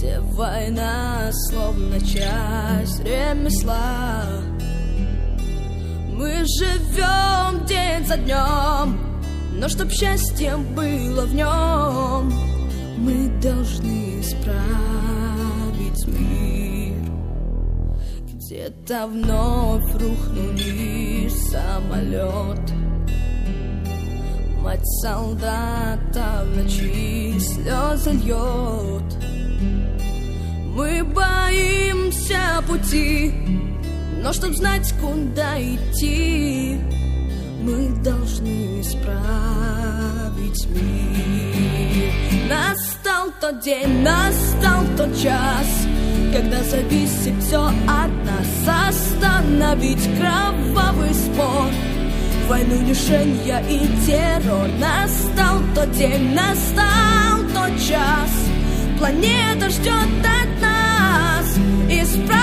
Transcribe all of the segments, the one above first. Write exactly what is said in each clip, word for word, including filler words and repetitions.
где война словно часть ремесла. Мы живем день за днем, но чтоб счастье было в нем, мы должны исправить мир. Где-то вновь рухнул вниз самолет, мать солдата в ночи слезы льет. Мы боимся пути, но чтоб знать, куда идти, мы должны исправить мир. Настал тот день, настал тот час, когда зависит все от нас. Остановить кровавый спор, войну, лишения и террор. Настал тот день, настал тот час, планета ждет от нас. Исправим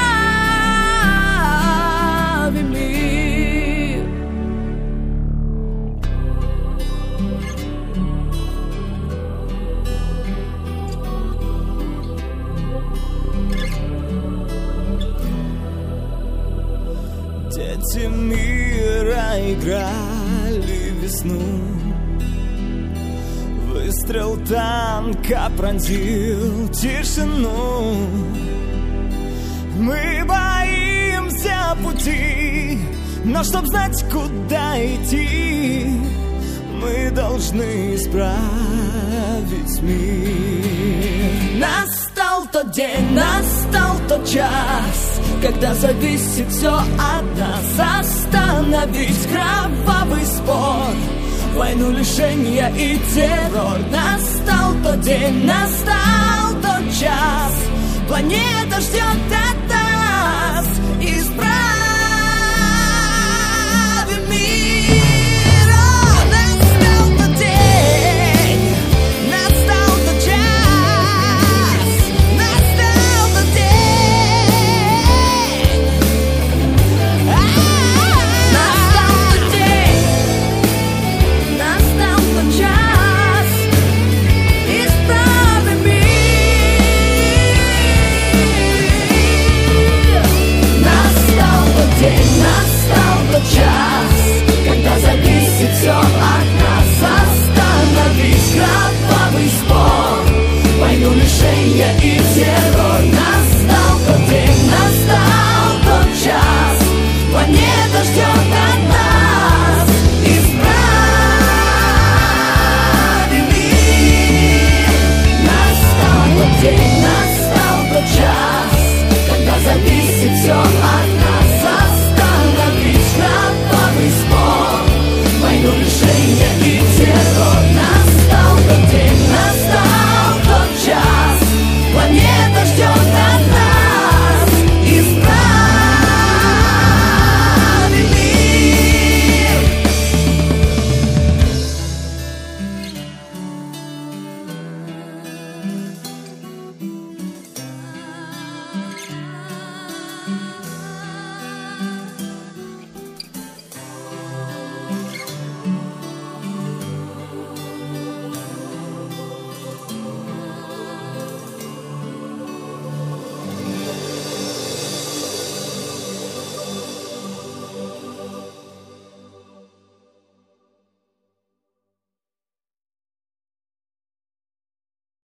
мир. Дети мира играли весну, выстрел танка пронзил тишину. Мы боимся пути, но чтоб знать, куда идти, мы должны исправить мир. Настал тот день, настал тот час, когда зависит все от нас. Остановить кровавый спор, войну, лишения и террор. Настал тот день, настал тот час, планета ждет от нас. Исправим мир. О, настал тот день, настал тот час, настал тот день. Настал тот день, настал тот час, исправим мир. Настал тот день, настал тот час, когда зависит все от нас. Остановить кровавый спор, войну, лишения и